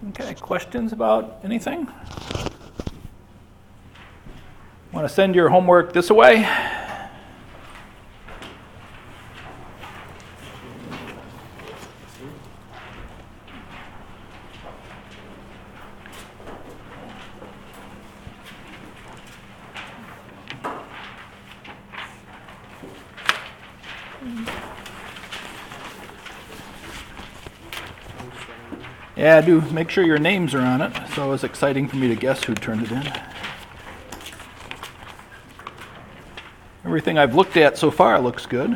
Okay, questions about anything? Want to send your homework this way? Yeah, do make sure your names are on it. So it was exciting for me to guess who turned it in. Everything I've looked at so far looks good.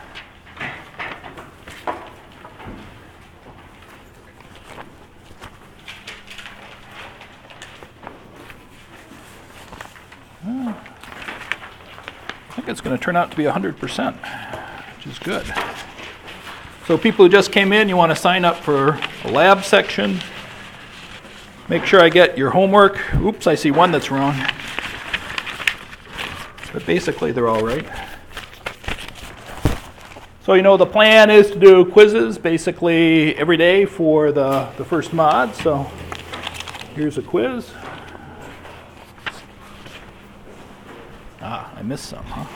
I think it's going to turn out to be 100%, which is good. So people who just came in, you want to sign up for a lab section. Make sure I get your homework. Oops, I see one that's wrong. But basically, they're all right. So the plan is to do quizzes basically every day for the first mod. So here's a quiz. I missed some, huh?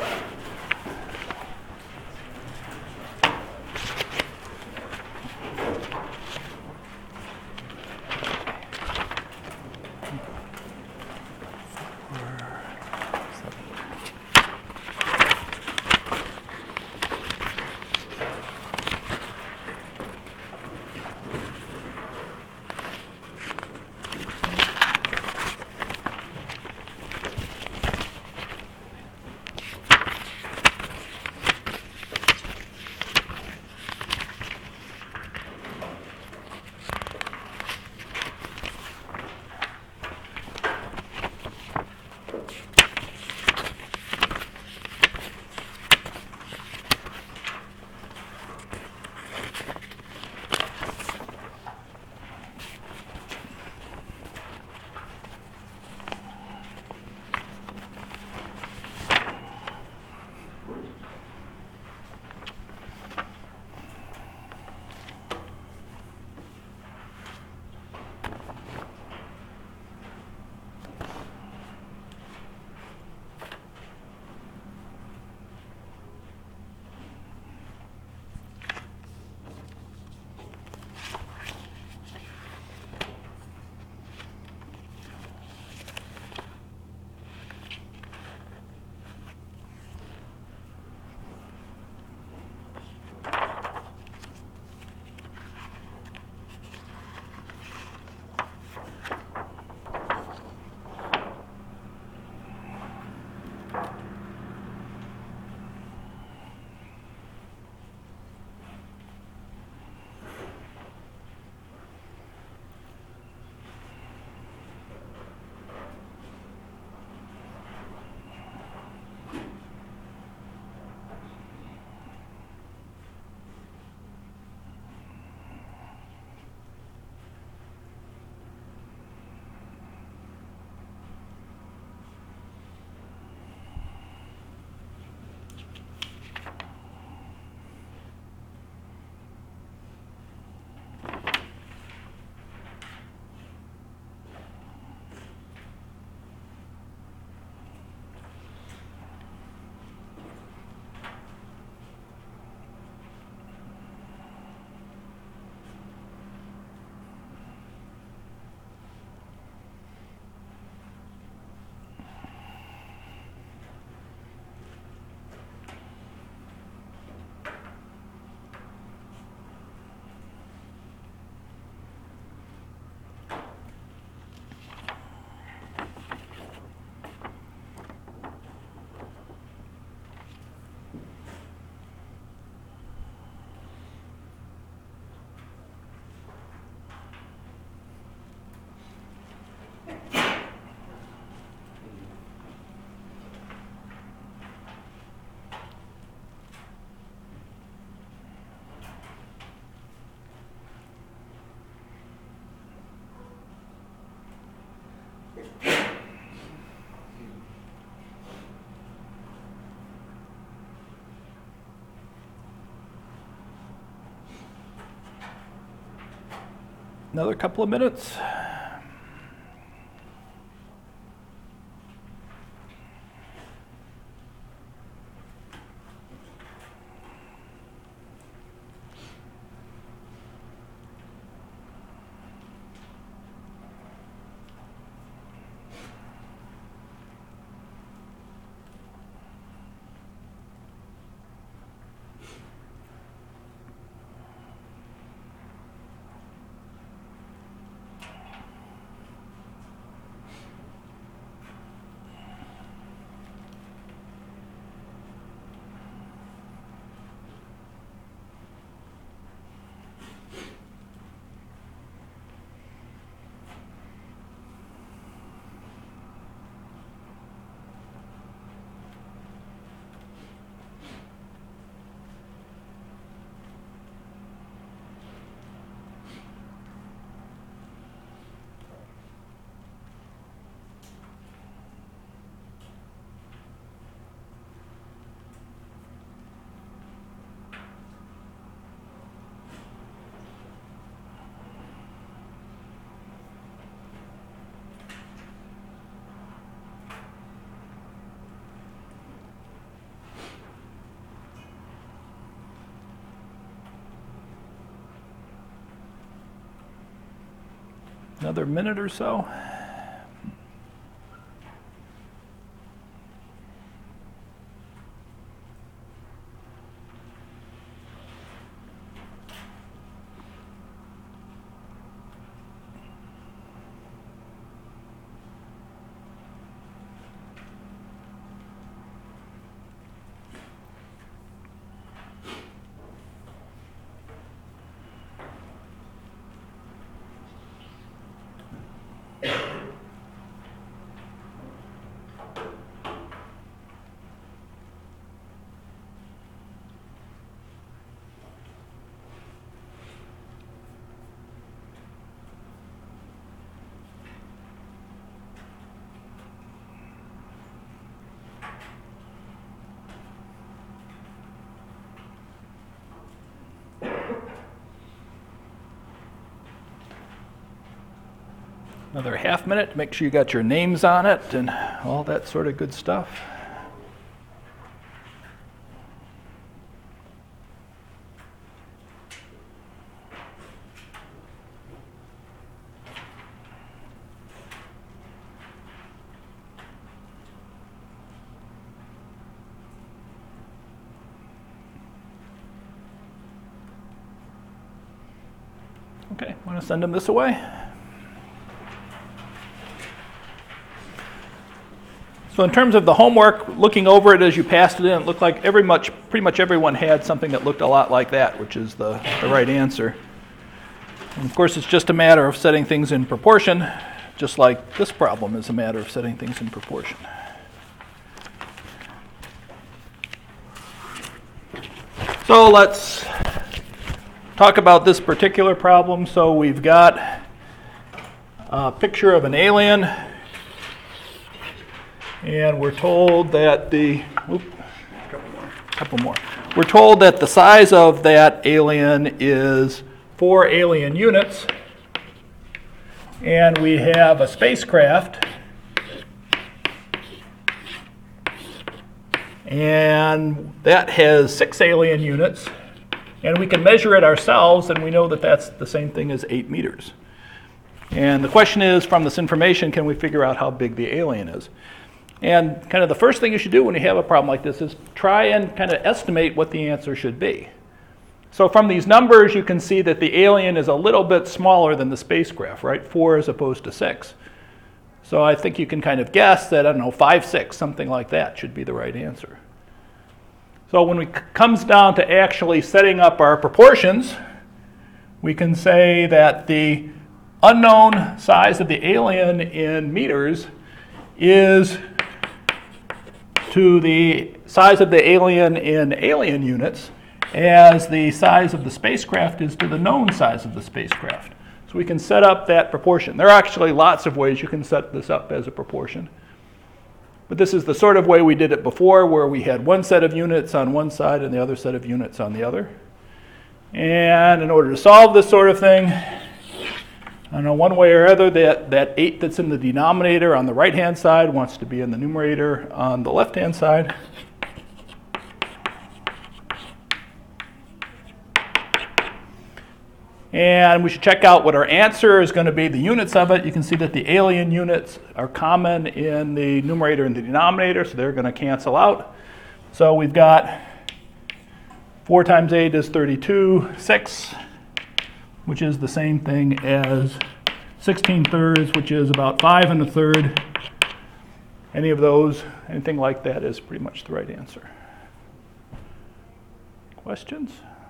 Another couple of minutes. Another minute or so. Another half minute to make sure you got your names on it and all that sort of good stuff. Okay, want to send them this away? So in terms of the homework, looking over it as you passed it in, it looked like pretty much everyone had something that looked a lot like that, which is the right answer. And of course, it's just a matter of setting things in proportion, just like this problem is a matter of setting things in proportion. So let's talk about this particular problem. So we've got a picture of an alien. And we're told that We're told that the size of that alien is 4 alien units. And we have a spacecraft. And that has 6 alien units. And we can measure it ourselves, and we know that that's the same thing as 8 meters. And the question is, from this information, can we figure out how big the alien is? And kind of the first thing you should do when you have a problem like this is try and kind of estimate what the answer should be. So from these numbers, you can see that the alien is a little bit smaller than the spacecraft, right? 4 as opposed to 6. So I think you can kind of guess that, I don't know, 5, 6, something like that should be the right answer. So when it comes down to actually setting up our proportions, we can say that the unknown size of the alien in meters is to the size of the alien in alien units as the size of the spacecraft is to the known size of the spacecraft. So we can set up that proportion. There are actually lots of ways you can set this up as a proportion. But this is the sort of way we did it before, where we had one set of units on one side and the other set of units on the other. And in order to solve this sort of thing, I know one way or other that 8 that's in the denominator on the right-hand side wants to be in the numerator on the left-hand side. And we should check out what our answer is going to be, the units of it. You can see that the alien units are common in the numerator and the denominator, so they're going to cancel out. So we've got 4 times 8 is 32, 6, which is the same thing as 16/3, which is about 5 1/3. Any of those, anything like that is pretty much the right answer. Questions?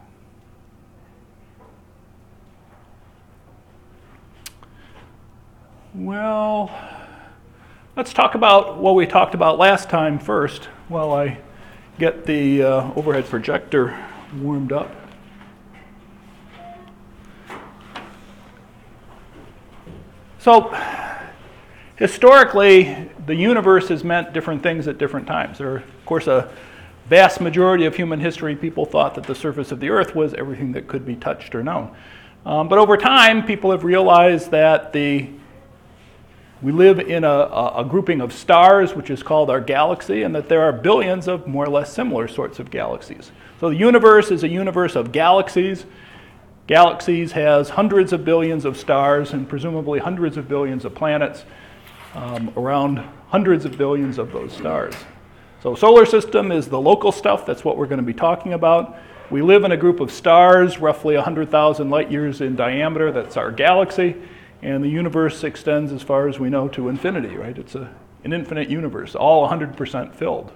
Well, let's talk about what we talked about last time first while I get the overhead projector warmed up. So, historically, the universe has meant different things at different times. There are, of course, a vast majority of human history, people thought that the surface of the Earth was everything that could be touched or known. But over time, people have realized that we live in a grouping of stars, which is called our galaxy, and that there are billions of more or less similar sorts of galaxies. So the universe is a universe of galaxies. Galaxies has hundreds of billions of stars and presumably hundreds of billions of planets around hundreds of billions of those stars. So solar system is the local stuff. That's what we're going to be talking about. We live in a group of stars, roughly 100,000 light years in diameter. That's our galaxy. And the universe extends, as far as we know, to infinity, right? It's an infinite universe, all 100% filled.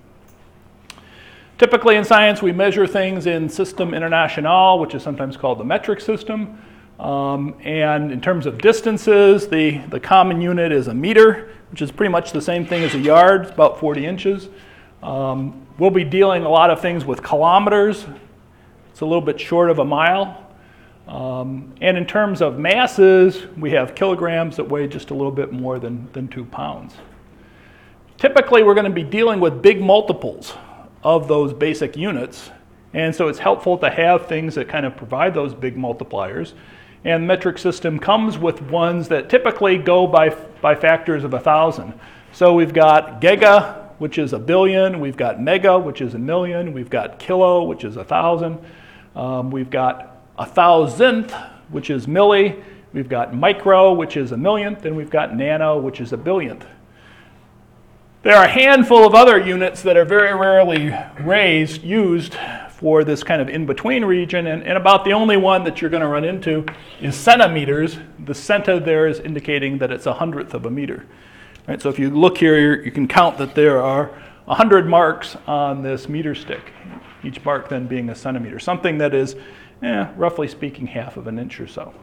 Typically in science, we measure things in System International, which is sometimes called the metric system. And in terms of distances, the common unit is a meter, which is pretty much the same thing as a yard. It's about 40 inches. We'll be dealing a lot of things with kilometers. It's a little bit short of a mile. And in terms of masses, we have kilograms that weigh just a little bit more than 2 pounds. Typically, we're going to be dealing with big multiples of those basic units, and so it's helpful to have things that kind of provide those big multipliers. And the metric system comes with ones that typically go by factors of 1,000. So we've got giga, which is 1 billion. We've got mega, which is 1 million. We've got kilo, which is 1,000. We've got 1,000th, which is milli. We've got micro, which is 1 millionth. And we've got nano, which is 1 billionth. There are a handful of other units that are very rarely used for this kind of in-between region, and about the only one that you're going to run into is centimeters. The centa there is indicating that it's 100th of a meter. Right, so if you look here, you can count that there are 100 marks on this meter stick, each mark then being a centimeter, something that is, roughly speaking, half of an inch or so.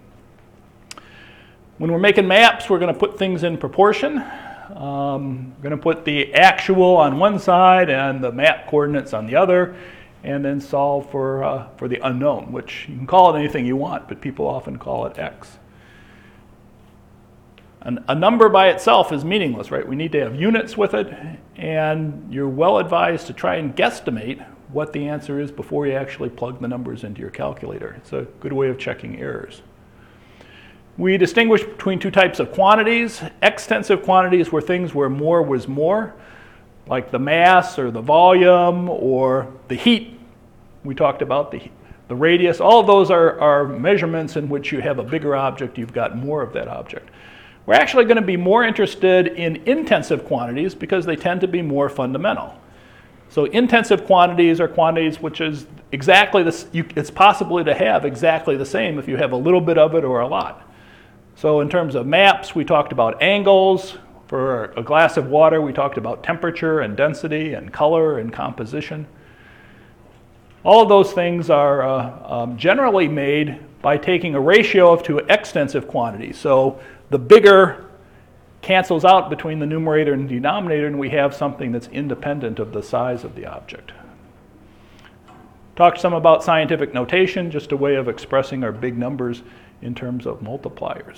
When we're making maps, we're going to put things in proportion. We're going to put the actual on one side and the map coordinates on the other, and then solve for the unknown, which you can call it anything you want, but people often call it x. A number by itself is meaningless, right? We need to have units with it, and you're well advised to try and guesstimate what the answer is before you actually plug the numbers into your calculator. It's a good way of checking errors. We distinguish between 2 types of quantities. Extensive quantities were things where more was more, like the mass or the volume or the heat. We talked about the radius. All of those are measurements in which you have a bigger object, you've got more of that object. We're actually going to be more interested in intensive quantities because they tend to be more fundamental. So intensive quantities are quantities which is exactly this. It's possible to have exactly the same if you have a little bit of it or a lot. So in terms of maps, we talked about angles. For a glass of water, we talked about temperature and density and color and composition. All of those things are generally made by taking a ratio of 2 extensive quantities. So the bigger cancels out between the numerator and denominator, and we have something that's independent of the size of the object. Talked some about scientific notation, just a way of expressing our big numbers in terms of multipliers.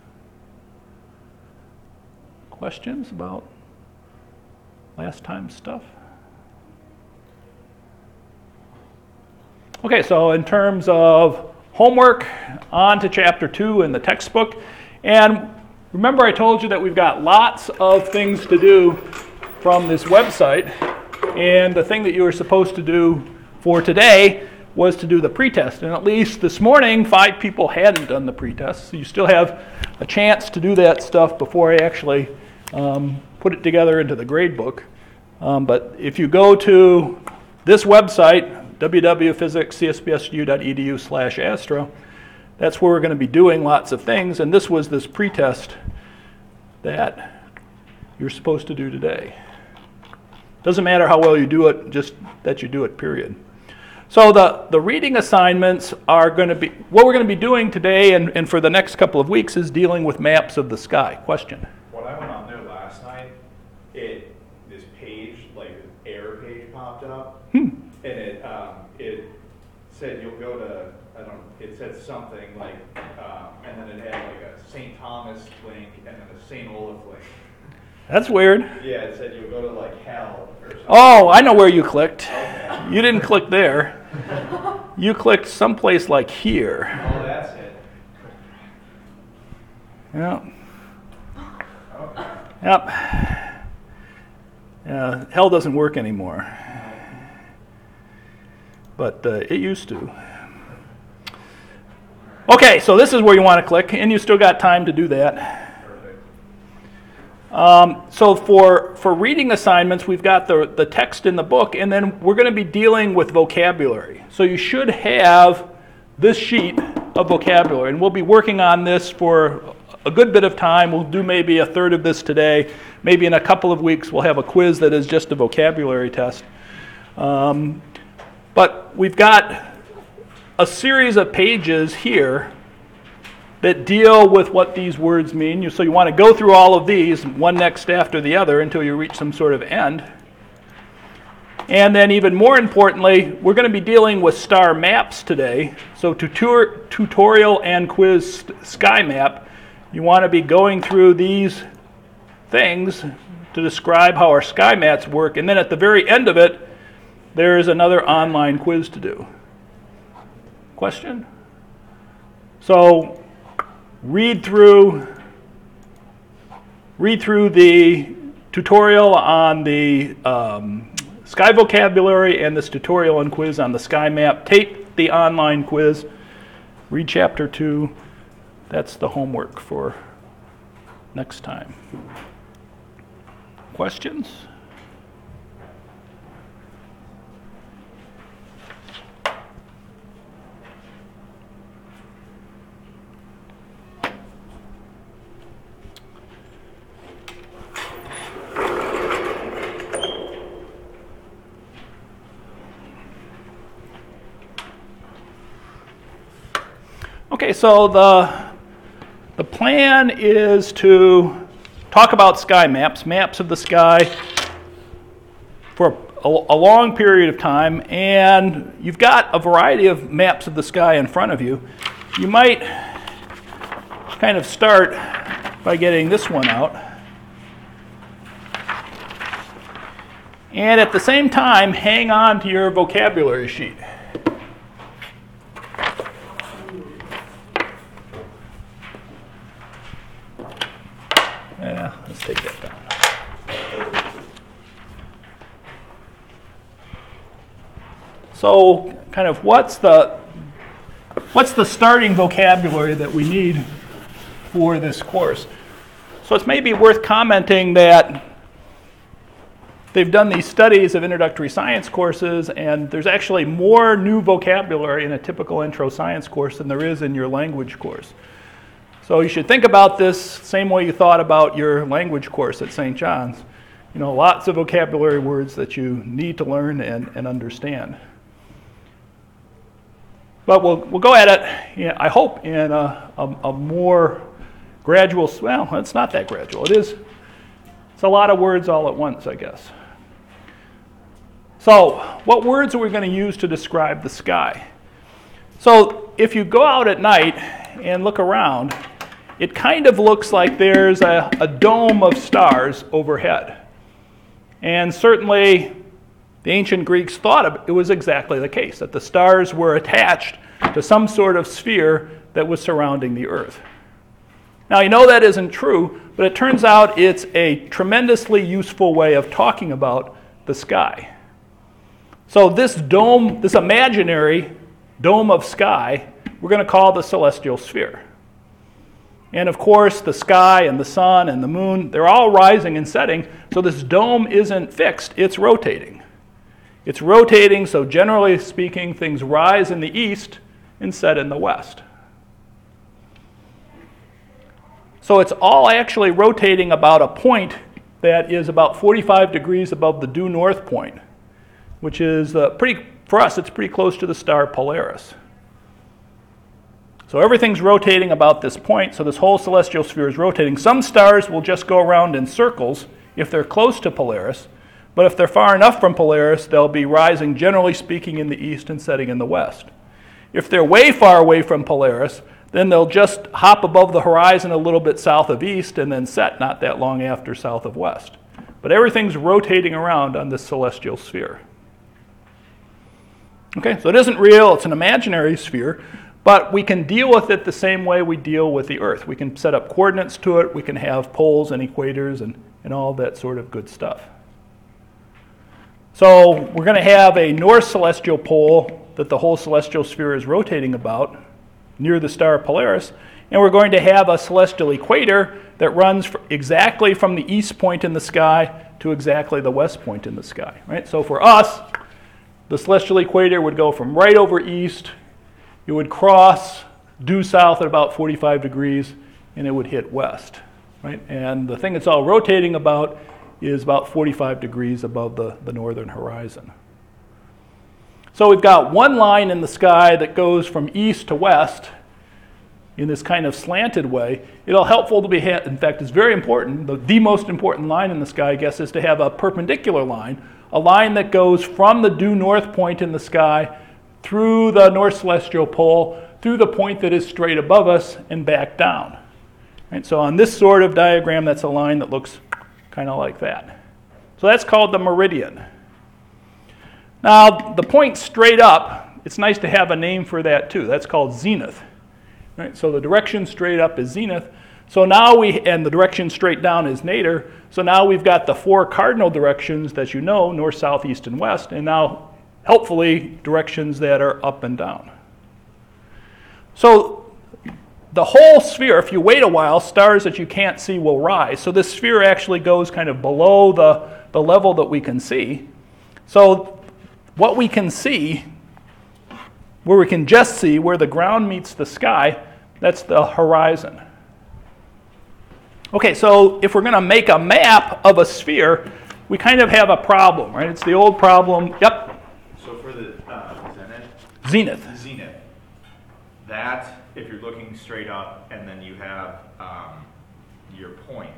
Questions about last time's stuff? Okay, so in terms of homework on to chapter 2 in the textbook. And remember I told you that we've got lots of things to do from this website. And the thing that you were supposed to do for today was to do the pretest. And at least this morning, 5 people hadn't done the pretest. So you still have a chance to do that stuff before I actually put it together into the grade book. But if you go to this website, www.physicscsbsu.edu/astro, that's where we're going to be doing lots of things. And this was this pretest that you're supposed to do today. Doesn't matter how well you do it, just that you do it, period. So the reading assignments are going to be, what we're going to be doing today and for the next couple of weeks is dealing with maps of the sky. Question? When I went on there last night, this page, like an error page popped up, and it said you'll go to, it said something like, and then it had like a St. Thomas link and then a St. Olaf link. That's weird. Yeah, it said you'll go to like hell or something. Oh, I know where you clicked. Okay. You didn't click there. You clicked someplace like here. Oh, that's it. Yeah. Okay. Yep. Hell doesn't work anymore. But it used to. Okay, so this is where you want to click, and you still got time to do that. So for reading assignments, we've got the text in the book, and then we're going to be dealing with vocabulary. So you should have this sheet of vocabulary, and we'll be working on this for a good bit of time. We'll do maybe a third of this today. Maybe in a couple of weeks we'll have a quiz that is just a vocabulary test. But we've got a series of pages here that deal with what these words mean. So you want to go through all of these, one next after the other, until you reach some sort of end. And then even more importantly, we're going to be dealing with star maps today. So tutorial and quiz sky map, you want to be going through these things to describe how our sky maps work. And then at the very end of it, there is another online quiz to do. Question? So read through the tutorial on the sky vocabulary and this tutorial and quiz on the sky map. Take the online quiz. Read chapter 2. That's the homework for next time. Questions? Okay, so the plan is to talk about sky maps, maps of the sky for a long period of time, and you've got a variety of maps of the sky in front of you. You might kind of start by getting this one out. And at the same time, hang on to your vocabulary sheet. Yeah, let's take that down. So, kind of what's the starting vocabulary that we need for this course? So it's maybe worth commenting that they've done these studies of introductory science courses, and there's actually more new vocabulary in a typical intro science course than there is in your language course. So you should think about this same way you thought about your language course at St. John's. You know, lots of vocabulary words that you need to learn and understand. But we'll go at it, I hope, in a more gradual, well, it's not that gradual. It's a lot of words all at once, I guess. So what words are we going to use to describe the sky? So if you go out at night and look around, it kind of looks like there's a dome of stars overhead. And certainly the ancient Greeks thought it was exactly the case, that the stars were attached to some sort of sphere that was surrounding the Earth. Now, you know that isn't true, but it turns out it's a tremendously useful way of talking about the sky. So this dome, this imaginary dome of sky, we're going to call the celestial sphere. And of course, the sky and the sun and the moon, they're all rising and setting, so this dome isn't fixed, it's rotating. It's rotating, so generally speaking, things rise in the east and set in the west. So it's all actually rotating about a point that is about 45 degrees above the due north point, which is for us, it's pretty close to the star Polaris. So everything's rotating about this point, so this whole celestial sphere is rotating. Some stars will just go around in circles if they're close to Polaris, but if they're far enough from Polaris, they'll be rising, generally speaking, in the east and setting in the west. If they're way far away from Polaris, then they'll just hop above the horizon a little bit south of east and then set not that long after south of west. But everything's rotating around on this celestial sphere. Okay, so it isn't real, it's an imaginary sphere, but we can deal with it the same way we deal with the Earth. We can set up coordinates to it, we can have poles and equators and all that sort of good stuff. So we're going to have a north celestial pole that the whole celestial sphere is rotating about, near the star Polaris, and we're going to have a celestial equator that runs exactly from the east point in the sky to exactly the west point in the sky. Right? So for us, the celestial equator would go from right over east, it would cross due south at about 45 degrees, and it would hit west. Right? And the thing it's all rotating about is about 45 degrees above the northern horizon. So we've got one line in the sky that goes from east to west in this kind of slanted way. It'll helpful to be, in fact, it's very important, the most important line in the sky, I guess, is to have a perpendicular line, a line that goes from the due north point in the sky through the north celestial pole, through the point that is straight above us and back down. Right? So on this sort of diagram, that's a line that looks kind of like that. So that's called the meridian. Now, the point straight up, it's nice to have a name for that too. That's called zenith. Right? So the direction straight up is zenith. So now and the direction straight down is nadir. So now we've got the four cardinal directions that you know, north, south, east, and west, and now, helpfully, directions that are up and down. So the whole sphere, if you wait a while, stars that you can't see will rise. So this sphere actually goes kind of below the level that we can see. So what we can see, where we can just see where the ground meets the sky, that's the horizon. Okay, so if we're going to make a map of a sphere, we kind of have a problem, right? It's the old problem. Yep. So for the Zenith. Zenith, that, if you're looking straight up and then you have your point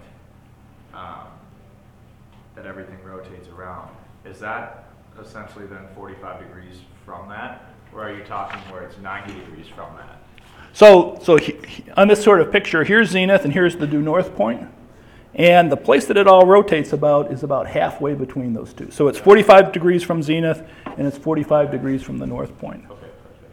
that everything rotates around, is that essentially then 45 degrees from that? Or are you talking where it's 90 degrees from that? So on this sort of picture, here's zenith and here's the due north point. And the place that it all rotates about is about halfway between those two. So it's 45 degrees from zenith and it's 45 degrees from the north point. Okay,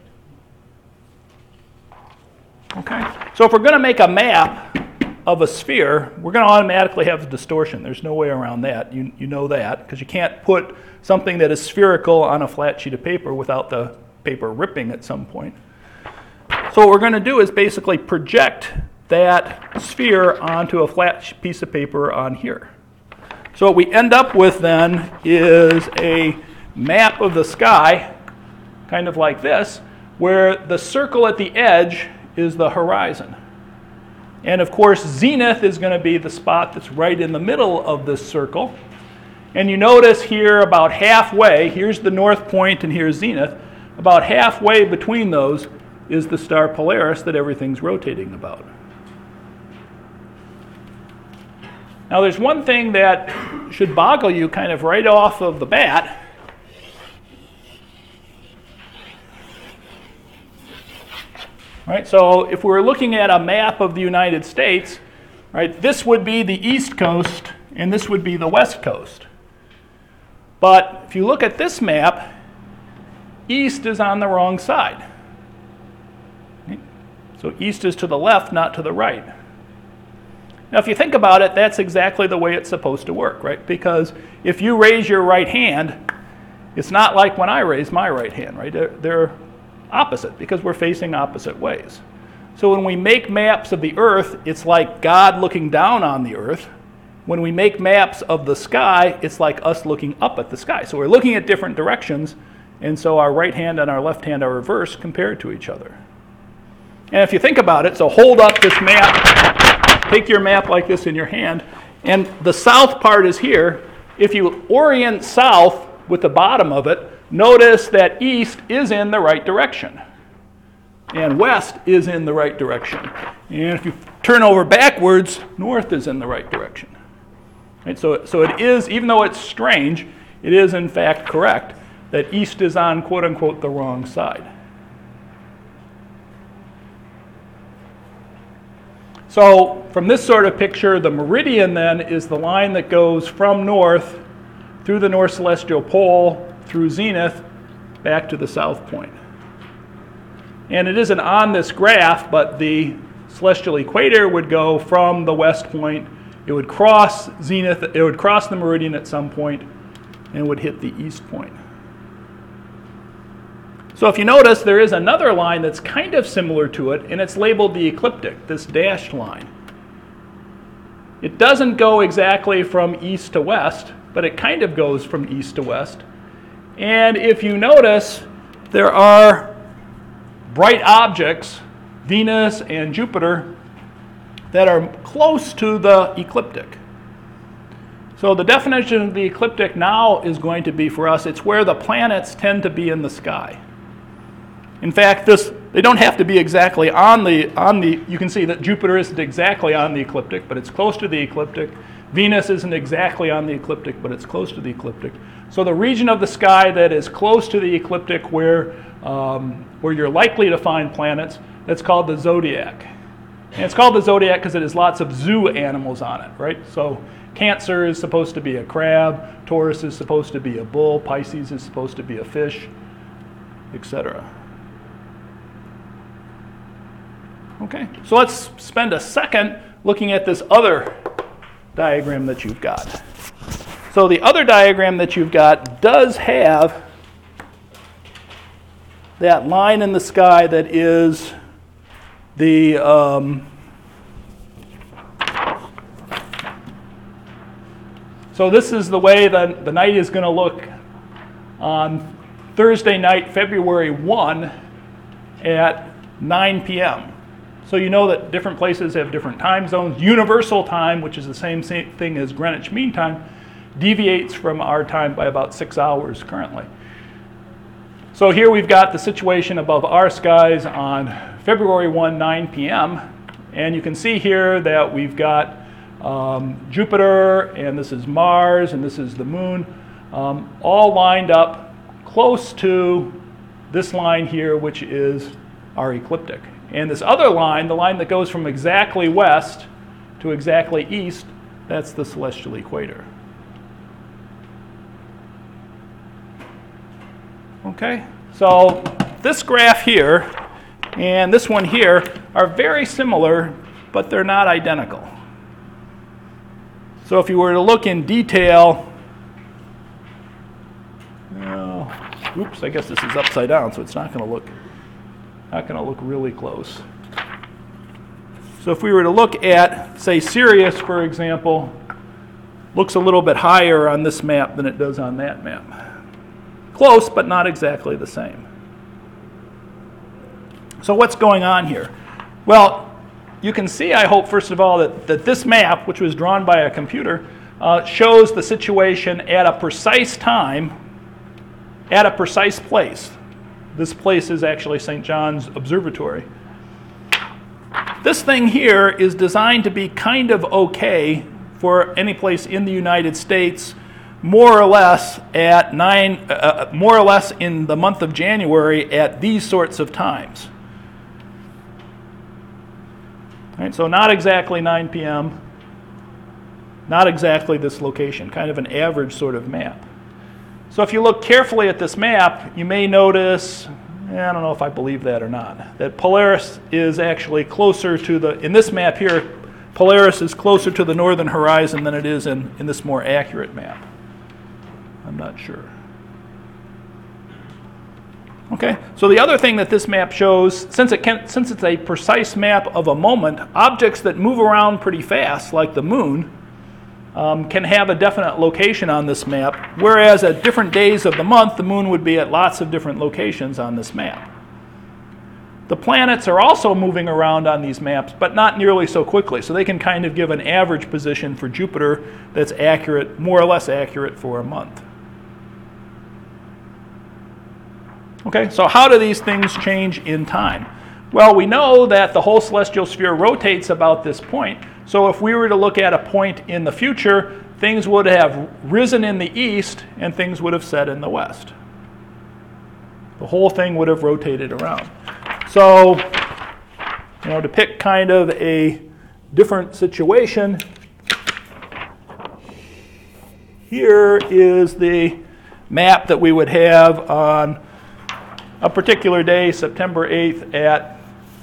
perfect. Okay, so if we're going to make a map of a sphere, we're going to automatically have distortion. There's no way around that. You know that, because you can't put something that is spherical on a flat sheet of paper without the paper ripping at some point. So what we're going to do is basically project that sphere onto a flat piece of paper on here. So what we end up with then is a map of the sky, kind of like this, where the circle at the edge is the horizon. And of course, zenith is going to be the spot that's right in the middle of this circle. And you notice here about halfway, here's the north point and here's zenith, about halfway between those is the star Polaris that everything's rotating about. Now there's one thing that should boggle you kind of right off of the bat. Right, so if we were looking at a map of the United States, right, this would be the east coast and this would be the west coast. But if you look at this map, east is on the wrong side. So east is to the left, not to the right. Now, if you think about it, that's exactly the way it's supposed to work, right? Because if you raise your right hand, it's not like when I raise my right hand, right? They're opposite because we're facing opposite ways. So when we make maps of the earth, it's like God looking down on the earth. When we make maps of the sky, it's like us looking up at the sky. So we're looking at different directions, and so our right hand and our left hand are reversed compared to each other. And if you think about it, so hold up this map, take your map like this in your hand, and the south part is here. If you orient south with the bottom of it, notice that east is in the right direction, and west is in the right direction. And if you turn over backwards, north is in the right direction. Right? So it is, even though it's strange, it is in fact correct that east is on, quote unquote, the wrong side. So from this sort of picture, the meridian then is the line that goes from north through the north celestial pole, through zenith, back to the south point. And it isn't on this graph, but the celestial equator would go from the west point. It would cross zenith, it would cross the meridian at some point, and would hit the east point. So if you notice, there is another line that's kind of similar to it, and it's labeled the ecliptic, this dashed line. It doesn't go exactly from east to west, but it kind of goes from east to west. And if you notice, there are bright objects, Venus and Jupiter, that are close to the ecliptic. So the definition of the ecliptic now is going to be, for us, it's where the planets tend to be in the sky. In fact, they don't have to be exactly on the, you can see that Jupiter isn't exactly on the ecliptic, but it's close to the ecliptic. Venus isn't exactly on the ecliptic, but it's close to the ecliptic. So the region of the sky that is close to the ecliptic where you're likely to find planets, that's called the zodiac. And it's called the zodiac because it has lots of zoo animals on it, right? So Cancer is supposed to be a crab, Taurus is supposed to be a bull, Pisces is supposed to be a fish, etc. Okay, so let's spend a second looking at this other diagram that you've got. So the other diagram that you've got does have that line in the sky that is the so this is the way the night is going to look on Thursday night, February 1 at 9 p.m. So you know that different places have different time zones. Universal time, which is the same thing as Greenwich Mean Time, deviates from our time by about 6 hours currently. So here we've got the situation above our skies on February 1, 9 p.m. And you can see here that we've got Jupiter, and this is Mars, and this is the moon, all lined up close to this line here, which is our ecliptic. And this other line, the line that goes from exactly west to exactly east, that's the celestial equator. Okay, so this graph here and this one here are very similar, but they're not identical. So if you were to look in detail, oops, I guess this is upside down, so it's not going to look really close. So if we were to look at, say, Sirius, for example, looks a little bit higher on this map than it does on that map. Close, but not exactly the same. So what's going on here? Well, you can see, I hope, first of all, that this map, which was drawn by a computer, shows the situation at a precise time, at a precise place. This place is actually St. John's Observatory. This thing here is designed to be kind of okay for any place in the United States, more or less at more or less in the month of January at these sorts of times. All right, so not exactly 9 p.m., not exactly this location, kind of an average sort of map. So if you look carefully at this map, you may notice, I don't know if I believe that or not. That Polaris is actually closer to the, in this map here, Polaris is closer to the northern horizon than it is in this more accurate map. I'm not sure. Okay, so the other thing that this map shows, since it's a precise map of a moment, objects that move around pretty fast, like the moon, can have a definite location on this map, whereas at different days of the month, the moon would be at lots of different locations on this map. The planets are also moving around on these maps, but not nearly so quickly, so they can kind of give an average position for Jupiter that's accurate, more or less accurate for a month. Okay, so how do these things change in time? Well, we know that the whole celestial sphere rotates about this point. So if we were to look at a point in the future, things would have risen in the east and things would have set in the west. The whole thing would have rotated around. So, to pick kind of a different situation, here is the map that we would have on a particular day, September 8th at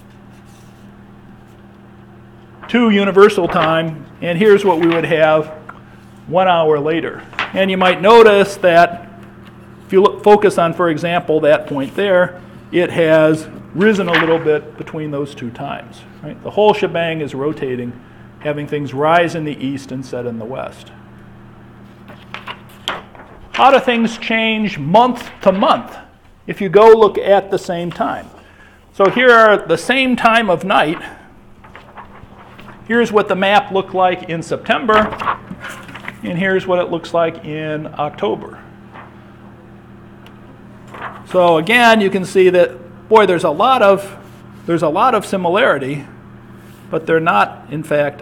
2 Universal Time, and here's what we would have 1 hour later. And you might notice that if you focus on, for example, that point there, it has risen a little bit between those two times. Right? The whole shebang is rotating, having things rise in the east and set in the west. How do things change month to month if you go look at the same time? So here are the same time of night. Here's what the map looked like in September, and here's what it looks like in October. So again, you can see that, boy, there's a lot of similarity, but they're not, in fact,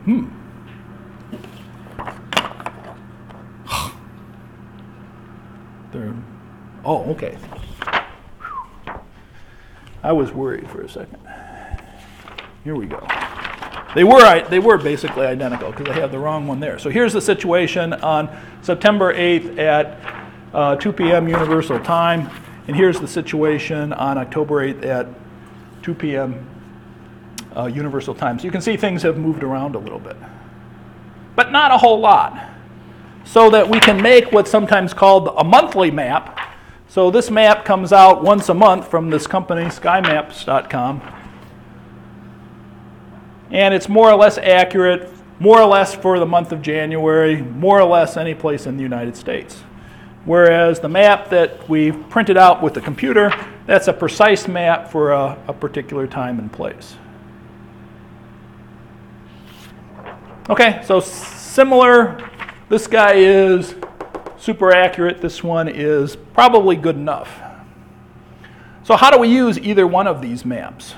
oh, okay. I was worried for a second. Here we go. They were basically identical because I have the wrong one there. So here's the situation on September 8th at 2 p.m. Universal Time, and here's the situation on October 8th at 2 p.m. Universal Time. So you can see things have moved around a little bit, but not a whole lot. So that we can make what's sometimes called a monthly map. So this map comes out once a month from this company, skymaps.com. And it's more or less accurate, more or less for the month of January, more or less any place in the United States. Whereas the map that we've printed out with the computer, that's a precise map for a particular time and place. Okay, so similar. This guy is super accurate. This one is probably good enough. So how do we use either one of these maps?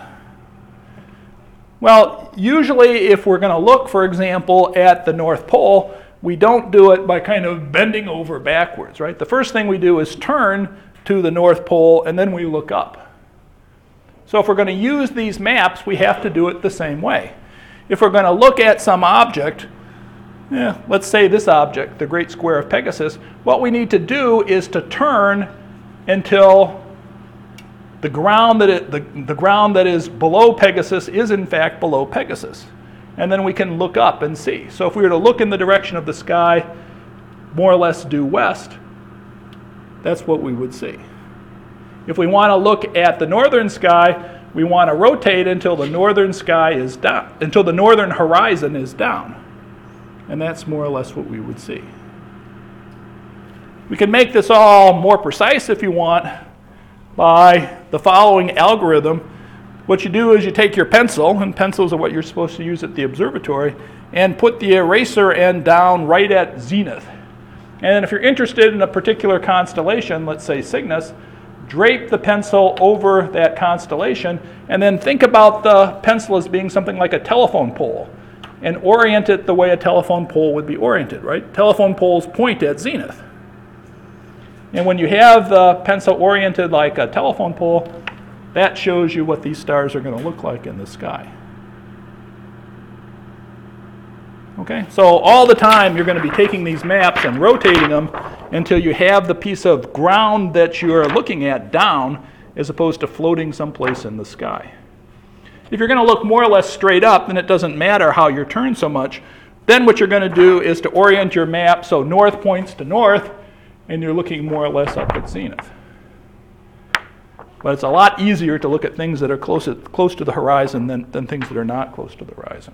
Well, usually if we're going to look, for example, at the North Pole, we don't do it by kind of bending over backwards, right? The first thing we do is turn to the North Pole, and then we look up. So if we're going to use these maps, we have to do it the same way. If we're going to look at some object, let's say this object, the Great Square of Pegasus, what we need to do is to turn until the ground that is below Pegasus is in fact below Pegasus. And then we can look up and see. So if we were to look in the direction of the sky, more or less due west, that's what we would see. If we want to look at the northern sky, we want to rotate until the northern sky is down, until the northern horizon is down. And that's more or less what we would see. We can make this all more precise if you want by the following algorithm. What you do is you take your pencil, and pencils are what you're supposed to use at the observatory, and put the eraser end down right at zenith. And if you're interested in a particular constellation, let's say Cygnus, drape the pencil over that constellation, and then think about the pencil as being something like a telephone pole, and orient it the way a telephone pole would be oriented, right? Telephone poles point at zenith. And when you have the pencil oriented like a telephone pole, that shows you what these stars are going to look like in the sky. Okay, so all the time you're going to be taking these maps and rotating them until you have the piece of ground that you're looking at down, as opposed to floating someplace in the sky. If you're going to look more or less straight up, then it doesn't matter how you're turned so much. Then what you're going to do is to orient your map so north points to north, and you're looking more or less up at zenith. But it's a lot easier to look at things that are close to the horizon than things that are not close to the horizon.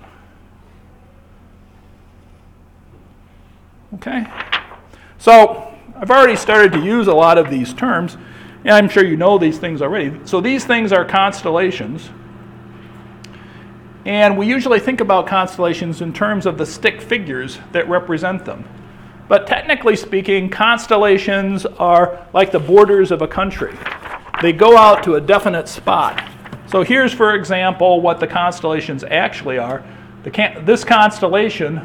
Okay? So I've already started to use a lot of these terms, and I'm sure you know these things already. So these things are constellations. And we usually think about constellations in terms of the stick figures that represent them. But technically speaking, constellations are like the borders of a country. They go out to a definite spot. So here's, for example, what the constellations actually are. This constellation,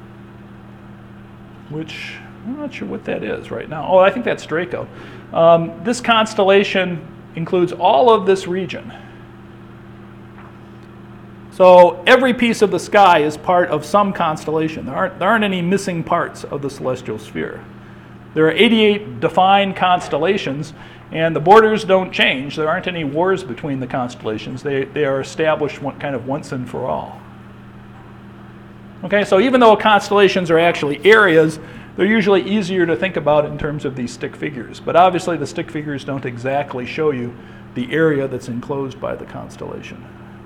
which I'm not sure what that is right now. Oh, I think that's Draco. This constellation includes all of this region. So every piece of the sky is part of some constellation. There aren't any missing parts of the celestial sphere. There are 88 defined constellations, and the borders don't change. There aren't any wars between the constellations. They are established kind of once and for all. Okay, so even though constellations are actually areas, they're usually easier to think about in terms of these stick figures. But obviously the stick figures don't exactly show you the area that's enclosed by the constellation.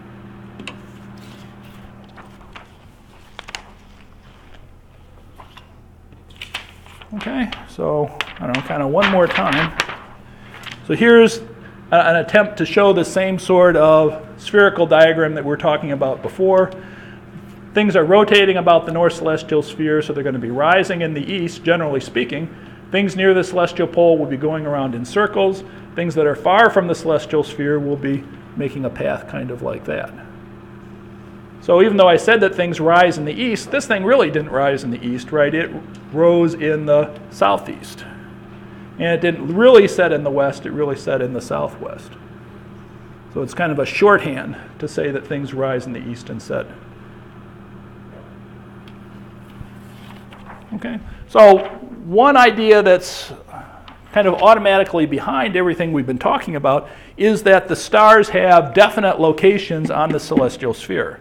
Okay, so I don't know, kind of one more time. So here's an attempt to show the same sort of spherical diagram that we were talking about before. Things are rotating about the north celestial sphere, so they're going to be rising in the east, generally speaking. Things near the celestial pole will be going around in circles. Things that are far from the celestial sphere will be making a path kind of like that. So even though I said that things rise in the east, this thing really didn't rise in the east, right? It rose in the southeast. And it didn't really set in the west, it really set in the southwest. So it's kind of a shorthand to say that things rise in the east and set. Okay, so one idea that's kind of automatically behind everything we've been talking about is that the stars have definite locations on the celestial sphere.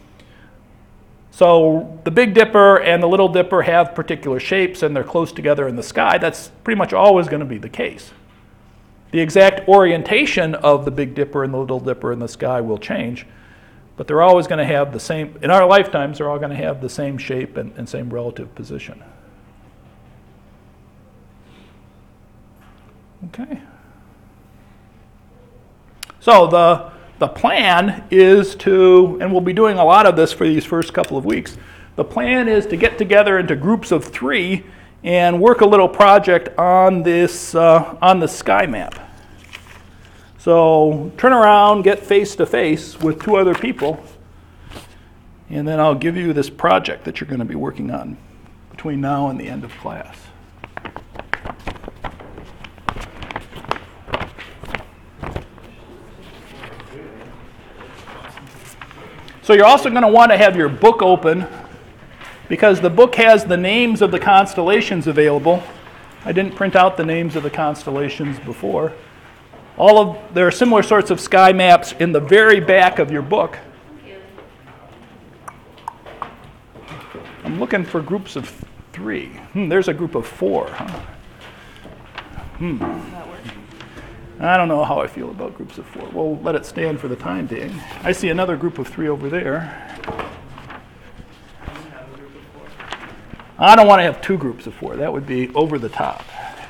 So the Big Dipper and the Little Dipper have particular shapes and they're close together in the sky. That's pretty much always going to be the case. The exact orientation of the Big Dipper and the Little Dipper in the sky will change, but they're always going to have the same, in our lifetimes, they're all going to have the same shape and same relative position. Okay. So the plan is to, and we'll be doing a lot of this for these first couple of weeks, the plan is to get together into groups of 3 and work a little project on this, on the sky map. So turn around, get face to face with 2 other people, and then I'll give you this project that you're going to be working on between now and the end of class. So you're also going to want to have your book open because the book has the names of the constellations available. I didn't print out the names of the constellations before. There are similar sorts of sky maps in the very back of your book. I'm looking for groups of 3. There's a group of 4. Huh? I don't know how I feel about groups of 4. We'll let it stand for the time being. I see another group of 3 over there. I don't want to have 2 groups of 4. That would be over the top.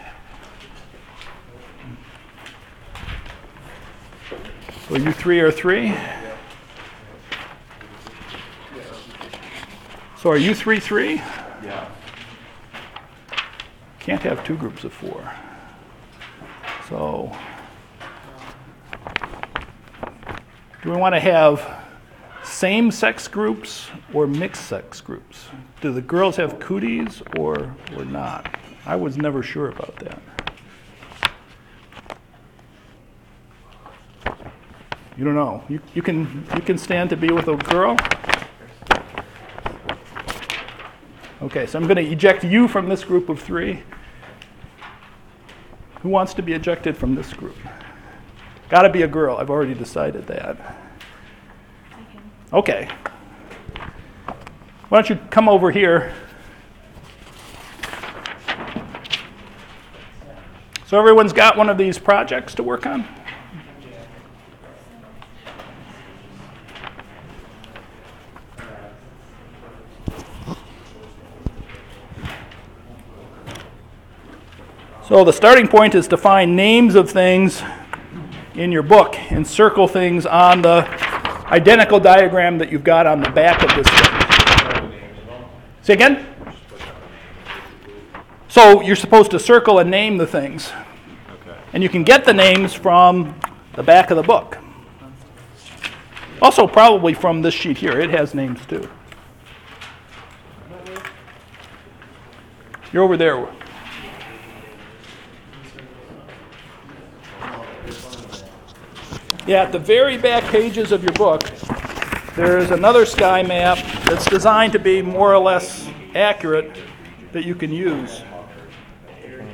So you 3 are 3? So are you 3, 3? Yeah. Can't have 2 groups of 4. So do we want to have same-sex groups or mixed-sex groups? Do the girls have cooties or not? I was never sure about that. You don't know. You can stand to be with a girl? Okay, so I'm going to eject you from this group of 3. Who wants to be ejected from this group? Got to be a girl. I've already decided that. Okay. Why don't you come over here? So everyone's got one of these projects to work on? So the starting point is to find names of things in your book and circle things on the identical diagram that you've got on the back of this thing. Say again? So you're supposed to circle and name the things. Okay. And you can get the names from the back of the book. Also probably from this sheet here. It has names too. You're over there. Yeah, at the very back pages of your book, there's another sky map that's designed to be more or less accurate that you can use.